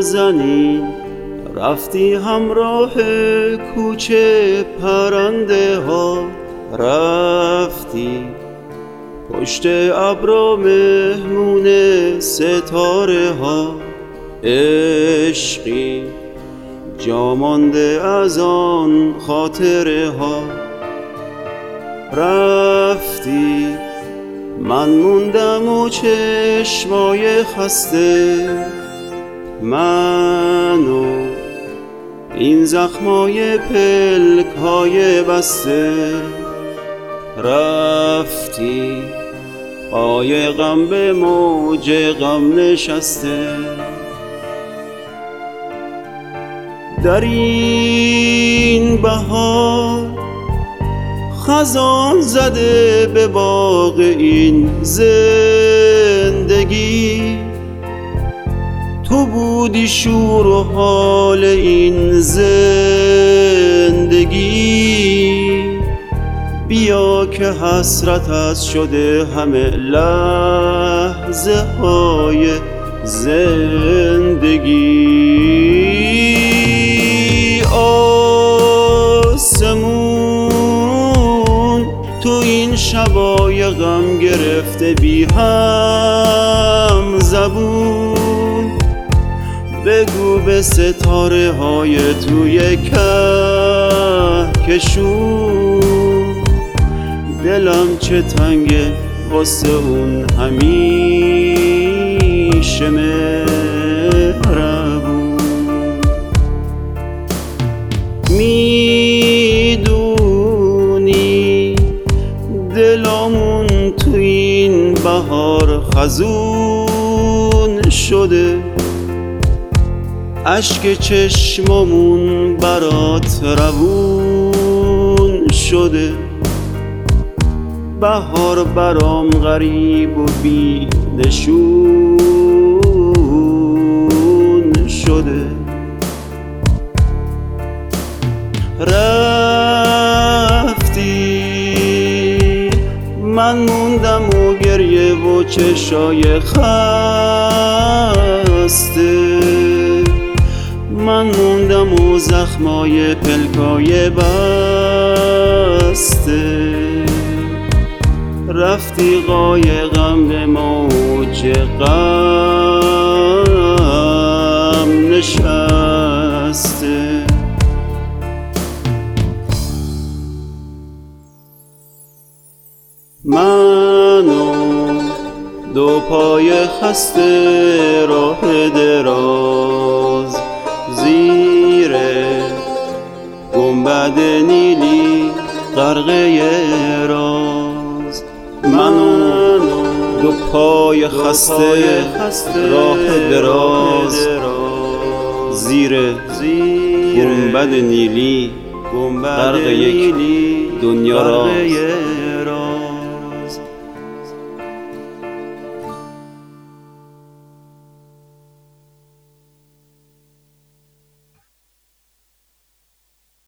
نازنین رفتی همراه کوچه پرنده ها، رفتی پشت ابرا مهمون ستاره ها. عشقی جا مانده از آن خاطره ها. رفتی من موندم و چشمای خسته، من و این زخمای پلک‌های بسته. رفتی قایقم به موج غم نشسته. در این بهار خزان زده به باغ این زندگی، تو بودی شور و حال این زندگی. بیا که حسرت شده همه لحظه های زندگی. آسمون تو این شبای غم گرفته بی هم زبون، بگو به ستاره های توی کهکشون، دلم چه تنگه واسه اون همیشه مهربون. میدونی دلمون تو این بهار خزون شده، اشک چشممون برات روون شده. بهار برام غریب و بی نشون شده. رفتی من موندم و گریه و چشای خسته، من موندم و زخمای پلکای بسته. رفتی قایقم به موج غم نشسته. من و دو پای خسته راه دراز، زیر گنبد نیلی غرقه راز. من و دو پای خسته راه دراز، زیر گنبد نیلی غرق یک دنیا راز.